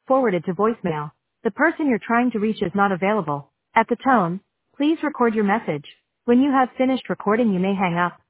forwarded to voicemail. The person you're trying to reach is not available. At the tone, please record your message. When you have finished recording, you may hang up.